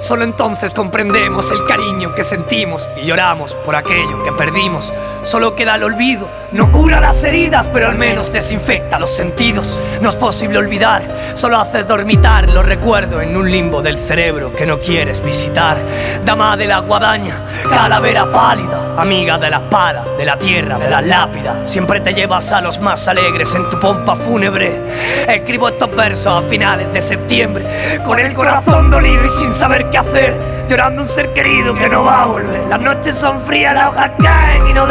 Solo entonces comprendemos el cariño que sentimos y lloramos por aquello que perdimos. Solo queda el olvido, no cura las heridas, pero al menos desinfecta los sentidos. No es posible olvidar, solo hace dormitar los recuerdos en un limbo del cerebro que no quieres visitar. Dama de la guadaña, calavera pálida, amiga de la espada, de la tierra, de las lápidas. Siempre te llevas a los más alegres en tu pompa fúnebre. Escribo estos versos a finales de septiembre, con el corazón dolido y sin saber qué hacer, llorando un ser querido que no va a volver. Las noches son frías, las hojas caen y no